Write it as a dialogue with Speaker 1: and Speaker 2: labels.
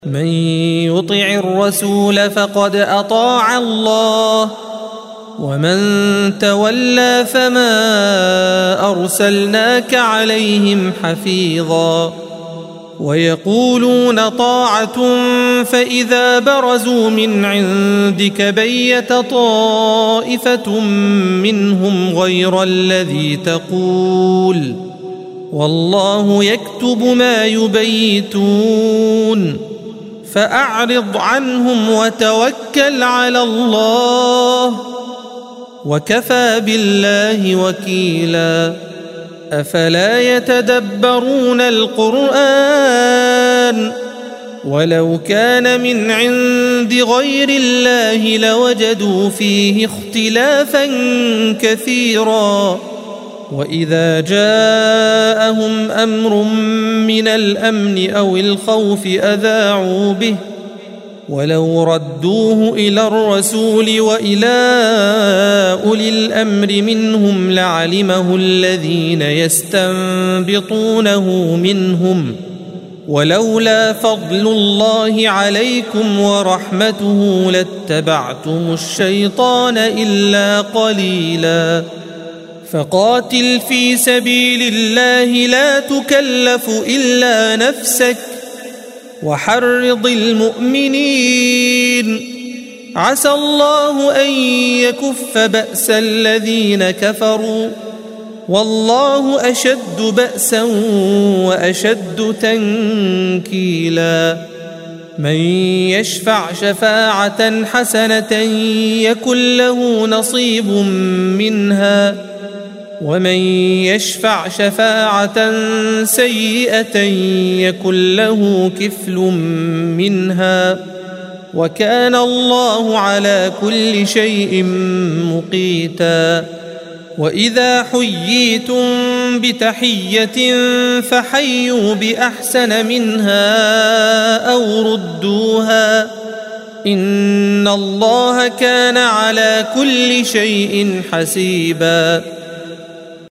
Speaker 1: من يطع الرسول فقد أطاع الله ومن تولى فما أرسلناك عليهم حفيظا ويقولون طاعة فإذا برزوا من عندك بيت طائفة منهم غير الذي تقول والله يكتب ما يبيتون فأعرض عنهم وتوكل على الله وكفى بالله وكيلا أفلا يتدبرون القرآن ولو كان من عند غير الله لوجدوا فيه اختلافا كثيرا وإذا جاءهم أمر من الأمن أو الخوف أذاعوا به ولو ردوه إلى الرسول وإلى أولي الأمر منهم لعلمه الذين يستنبطونه منهم ولولا فضل الله عليكم ورحمته لاتبعتم الشيطان إلا قليلا فقاتل في سبيل الله لا تكلف إلا نفسك وحرض المؤمنين عسى الله أن يكف بأس الذين كفروا والله أشد بأسا وأشد تنكيلا من يشفع شفاعة حسنة يكن له نصيب منها ومن يشفع شفاعة سيئة يكن له كفل منها وكان الله على كل شيء مقيتا وإذا حييتم بتحية فحيوا بأحسن منها أو ردوها إن الله كان على كل شيء حسيبا